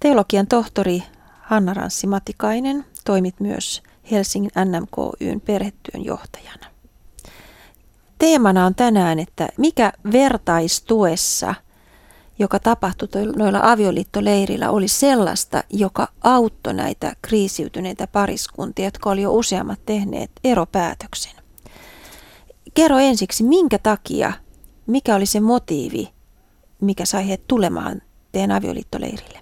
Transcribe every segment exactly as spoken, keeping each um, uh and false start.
Teologian tohtori Hanna Ranssi-Matikainen, toimit myös Helsingin N M K Y:n perhetyön johtajana. Teemana on tänään, että mikä vertaistuessa, joka tapahtui noilla avioliittoleirillä, oli sellaista, joka auttoi näitä kriisiytyneitä pariskuntia, jotka oli jo useammat tehneet eropäätöksen. Kerro ensiksi, minkä takia, mikä oli se motiivi, mikä sai heidät tulemaan teidän avioliittoleirille?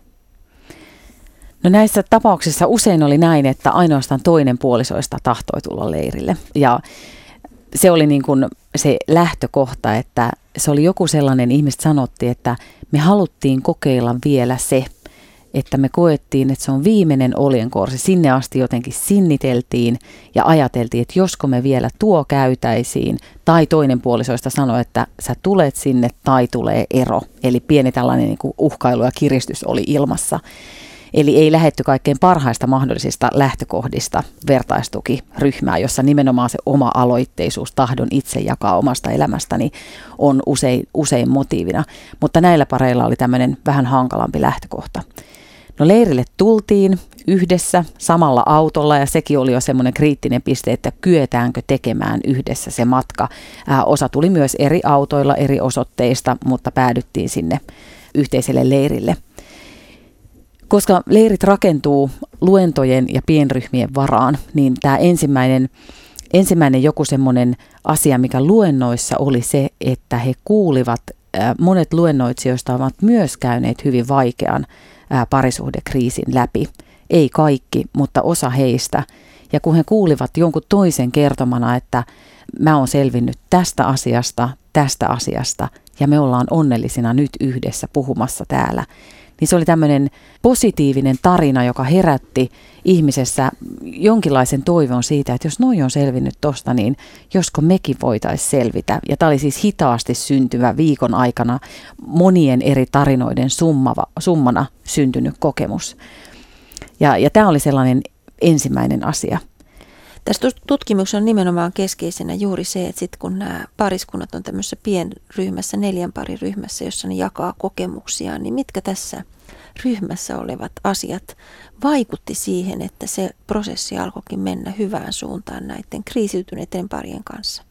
No näissä tapauksissa usein oli näin, että ainoastaan toinen puolisoista tahtoi tulla leirille. Ja se oli niin kuin se lähtökohta, että se oli joku sellainen, ihmiset sanottiin, että me haluttiin kokeilla vielä se, että me koettiin, että se on viimeinen oljenkorsi. Sinne asti jotenkin sinniteltiin ja ajateltiin, että josko me vielä tuo käytäisiin. Tai toinen puolisoista sanoi, että sä tulet sinne tai tulee ero. Eli pieni tällainen niin kuin uhkailu ja kiristys oli ilmassa. Eli ei lähdetty kaikkein parhaista mahdollisista lähtökohdista vertaistukiryhmää, jossa nimenomaan se oma aloitteisuus, tahdon itse jakaa omasta elämästäni on usein, usein motiivina. Mutta näillä pareilla oli tämmöinen vähän hankalampi lähtökohta. No leirille tultiin yhdessä samalla autolla ja sekin oli jo semmoinen kriittinen piste, että kyetäänkö tekemään yhdessä se matka. Ää, osa tuli myös eri autoilla eri osoitteista, mutta päädyttiin sinne yhteiselle leirille. Koska leirit rakentuu luentojen ja pienryhmien varaan, niin tämä ensimmäinen, ensimmäinen joku semmoinen asia, mikä luennoissa oli se, että he kuulivat, monet luennoitsijoista ovat myös käyneet hyvin vaikean parisuhdekriisin läpi. Ei kaikki, mutta osa heistä. Ja kun he kuulivat jonkun toisen kertomana, että mä oon selvinnyt tästä asiasta, tästä asiasta ja me ollaan onnellisina nyt yhdessä puhumassa täällä, niin se oli tämmöinen positiivinen tarina, joka herätti ihmisessä jonkinlaisen toivon siitä, että jos noi on selvinnyt tosta, niin josko mekin voitaisiin selvitä. Ja tämä oli siis hitaasti syntyvä viikon aikana monien eri tarinoiden summava, summana syntynyt kokemus. Ja, ja tämä oli sellainen ensimmäinen asia. Tässä tutkimuksessa on nimenomaan keskeisenä juuri se, että sit kun nämä pariskunnat on tämmöisessä pienryhmässä, neljän pariryhmässä, jossa ne jakaa kokemuksiaan, niin mitkä tässä ryhmässä olevat asiat vaikutti siihen, että se prosessi alkoikin mennä hyvään suuntaan näiden kriisiytyneiden parien kanssa?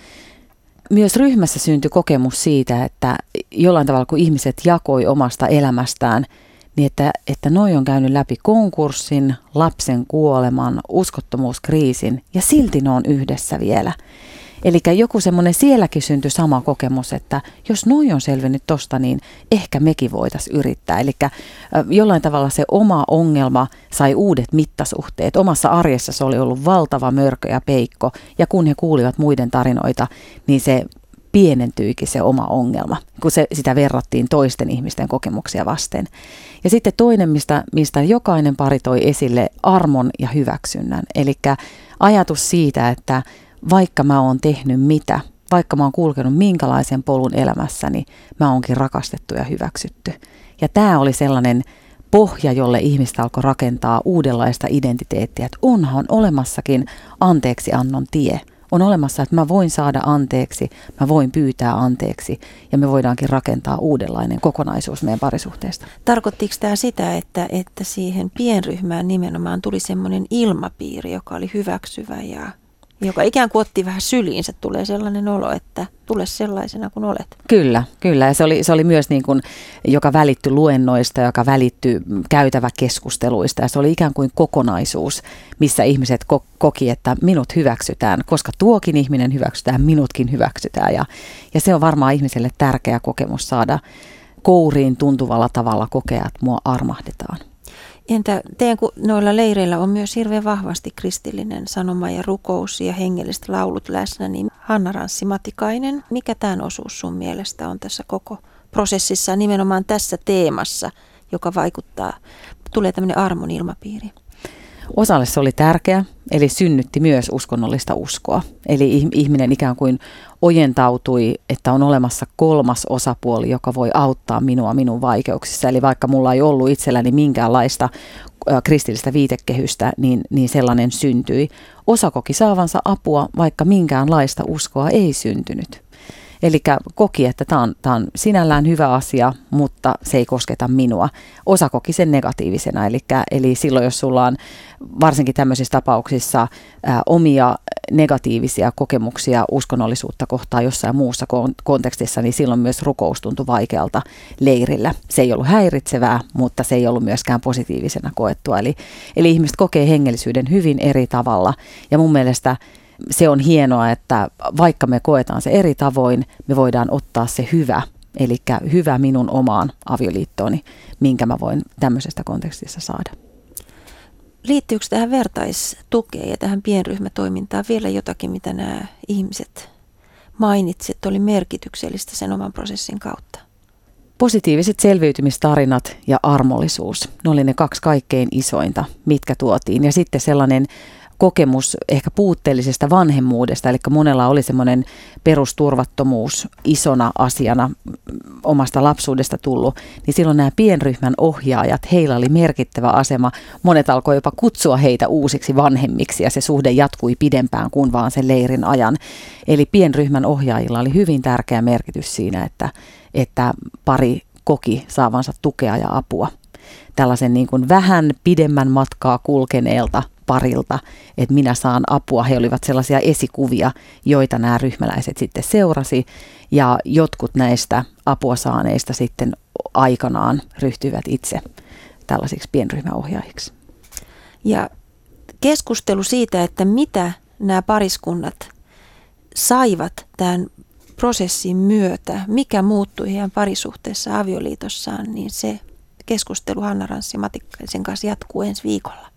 Myös ryhmässä syntyi kokemus siitä, että jollain tavalla kun ihmiset jakoi omasta elämästään, niin että, että noi on käynyt läpi konkurssin, lapsen kuoleman, uskottomuuskriisin ja silti ne on yhdessä vielä. Eli joku semmoinen sielläkin syntyi sama kokemus, että jos noi on selvinnyt tosta, niin ehkä mekin voitaisiin yrittää. Eli jollain tavalla se oma ongelma sai uudet mittasuhteet. Omassa arjessa se oli ollut valtava mörkö ja peikko ja kun he kuulivat muiden tarinoita, niin se pienentyikin se oma ongelma, kun se, sitä verrattiin toisten ihmisten kokemuksia vasten. Ja sitten toinen, mistä, mistä jokainen pari toi esille, armon ja hyväksynnän. Eli ajatus siitä, että vaikka mä oon tehnyt mitä, vaikka mä oon kulkenut minkälaisen polun elämässäni, mä oonkin rakastettu ja hyväksytty. Ja tämä oli sellainen pohja, jolle ihmistä alkoi rakentaa uudenlaista identiteettiä, että onhan olemassakin anteeksiannon tie. On olemassa, että mä voin saada anteeksi, mä voin pyytää anteeksi ja me voidaankin rakentaa uudenlainen kokonaisuus meidän parisuhteesta. Tarkoittiko tämä sitä, että, että siihen pienryhmään nimenomaan tuli semmoinen ilmapiiri, joka oli hyväksyvä ja joka ikään kuin otti vähän syliinsä, tulee sellainen olo, että tule sellaisena kuin olet? Kyllä, kyllä. Ja se oli, se oli myös niin kuin, joka välittyi luennoista, joka välittyi käytäväkeskusteluista. Ja se oli ikään kuin kokonaisuus, missä ihmiset ko- koki, että minut hyväksytään, koska tuokin ihminen hyväksytään, minutkin hyväksytään. Ja, ja se on varmaan ihmiselle tärkeä kokemus saada kouriin tuntuvalla tavalla kokea, että mua armahdetaan. Entä teidän, kun noilla leireillä on myös hirveän vahvasti kristillinen sanoma ja rukous ja hengelliset laulut läsnä, niin Hanna Ranssi-Matikainen, mikä tämän osuus sun mielestä on tässä koko prosessissa, nimenomaan tässä teemassa, joka vaikuttaa, tulee tämmöinen armon ilmapiiri? Osalle se oli tärkeä, eli synnytti myös uskonnollista uskoa. Eli ihminen ikään kuin ojentautui, että on olemassa kolmas osapuoli, joka voi auttaa minua minun vaikeuksissa. Eli vaikka mulla ei ollut itselläni minkäänlaista kristillistä viitekehystä, niin, niin sellainen syntyi. Osa koki saavansa apua, vaikka minkäänlaista uskoa ei syntynyt. Eli koki, että tämä on, tämä on sinällään hyvä asia, mutta se ei kosketa minua. Osa koki sen negatiivisena, eli, eli silloin jos sulla on varsinkin tämmöisissä tapauksissa ää, omia negatiivisia kokemuksia uskonnollisuutta kohtaan jossain muussa kontekstissa, niin silloin myös rukous tuntui vaikealta leirillä. Se ei ollut häiritsevää, mutta se ei ollut myöskään positiivisena koettua. Eli, eli ihmiset kokee hengellisyyden hyvin eri tavalla, ja mun mielestä se on hienoa, että vaikka me koetaan se eri tavoin, me voidaan ottaa se hyvä, eli hyvä minun omaan avioliittooni, minkä mä voin tämmöisestä kontekstissa saada. Liittyykö tähän vertaistukeen ja tähän pienryhmätoimintaan vielä jotakin, mitä nämä ihmiset mainitsit, oli merkityksellistä sen oman prosessin kautta? Positiiviset selviytymistarinat ja armollisuus, ne oli ne kaksi kaikkein isointa, mitkä tuotiin. Ja sitten sellainen kokemus ehkä puutteellisesta vanhemmuudesta, eli monella oli semmoinen perusturvattomuus isona asiana omasta lapsuudesta tullut, niin silloin nämä pienryhmän ohjaajat, heillä oli merkittävä asema. Monet alkoi jopa kutsua heitä uusiksi vanhemmiksi, ja se suhde jatkui pidempään kuin vaan sen leirin ajan. Eli pienryhmän ohjaajilla oli hyvin tärkeä merkitys siinä, että, että pari koki saavansa tukea ja apua tällaisen niin kuin vähän pidemmän matkaa kulkeneelta parilta, että minä saan apua. He olivat sellaisia esikuvia, joita nämä ryhmäläiset sitten seurasi, ja jotkut näistä apua saaneista sitten aikanaan ryhtyivät itse tällaisiksi pienryhmäohjaajiksi. Ja keskustelu siitä, että mitä nämä pariskunnat saivat tämän prosessin myötä, mikä muuttui heidän parisuhteessa avioliitossaan, niin se keskustelu Hanna Ranssi Matikaisen kanssa jatkuu ensi viikolla.